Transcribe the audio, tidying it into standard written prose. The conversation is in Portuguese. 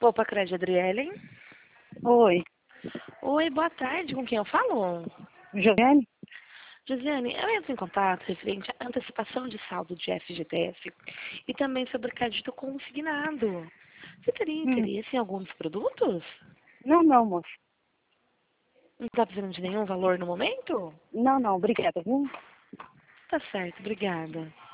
Opa, Crédito Adriele. Oi, Oi, boa tarde. Com quem eu falo? Josiane? Josiane, eu entro em contato referente à antecipação de saldo de FGTS e também sobre crédito consignado. Você teria Hum. interesse em algum dos produtos? Não, moço. Não está precisando de nenhum valor no momento? Não, obrigada, viu? Tá certo, obrigada.